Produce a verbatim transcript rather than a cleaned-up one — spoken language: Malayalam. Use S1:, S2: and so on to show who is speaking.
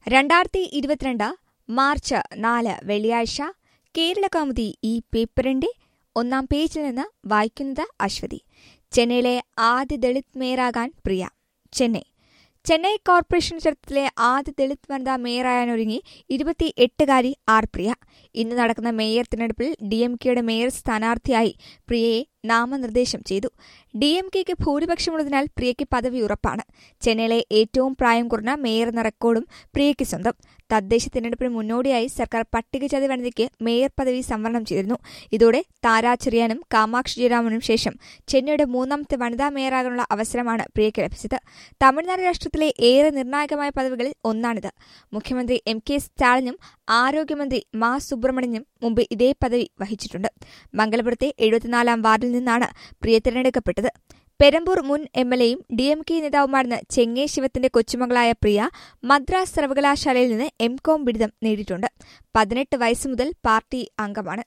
S1: രണ്ടായിരത്തി ഇരുപത്തിരണ്ട് മാർച്ച് നാല് വെള്ളിയാഴ്ച കേരളകൗമുദി ഈ പേപ്പറിന്റെ ഒന്നാം പേജിൽ നിന്ന് വായിക്കുന്നത് അശ്വതി. ചെന്നൈയിലെ ആദ്യ ദളിത് മേയറാകാൻ പ്രിയ. ചെന്നൈ ചെന്നൈ കോർപ്പറേഷൻ ചരിത്രത്തിലെ ആദ്യ ദളിത് വനിതാ മേയറാകാനൊരുങ്ങി ഇരുപത്തി എട്ടുകാരി ആർ പ്രിയ. ഇന്ന് നടക്കുന്ന മേയർ തിരഞ്ഞെടുപ്പിൽ ഡി എം കെയുടെ മേയർ സ്ഥാനാർത്ഥിയായി പ്രിയയെ നാമനിർദ്ദേശം ചെയ്തു. ഡി എം കെയ്ക്ക് ഭൂരിപക്ഷമുള്ളതിനാൽ പ്രിയയ്ക്ക് പദവി ഉറപ്പാണ്. ചെന്നൈയിലെ ഏറ്റവും പ്രായം കുറഞ്ഞ മേയർ എന്ന റെക്കോർഡും പ്രിയയ്ക്ക് സ്വന്തം. തദ്ദേശ തിരഞ്ഞെടുപ്പിന് മുന്നോടിയായി സർക്കാർ പട്ടികജാതി വനിതയ്ക്ക് മേയർ പദവി സംവരണം ചെയ്തിരുന്നു. ഇതോടെ താര ചെറിയാനും കാമാക്ഷി ജയറാമനും ശേഷം ചെന്നൈയുടെ മൂന്നാമത്തെ വനിതാ മേയറാകാനുള്ള അവസരമാണ് പ്രിയയ്ക്ക് ലഭിച്ചത്. തമിഴ്നാട് രാഷ്ട്രത്തിലെ ഏറെ നിർണായകമായ പദവികളിൽ ഒന്നാണിത്. മുഖ്യമന്ത്രി എം കെ സ്റ്റാലിനും ആരോഗ്യമന്ത്രി മാ സുബ്രഹ്മണ്യനും മുമ്പ് ഇതേ പദവി വഹിച്ചിട്ടുണ്ട്. മംഗലപുരത്തെ എഴുപത്തിനാലാം വാർഡിൽ നിന്നാണ് പ്രിയ തിരഞ്ഞെടുക്കപ്പെട്ടത്. പെരമ്പൂർ മുൻ എം എൽ എയും ഡി എം കെ നേതാവുമായിരുന്ന ചെങ്ങേ ശിവത്തിന്റെ കൊച്ചുമകളായ പ്രിയ മദ്രാസ് സർവകലാശാലയിൽ നിന്ന് എം കോം ബിരുദം നേടിയിട്ടുണ്ട്. പതിനെട്ട് വയസ്സ് മുതൽ പാർട്ടി അംഗമാണ്.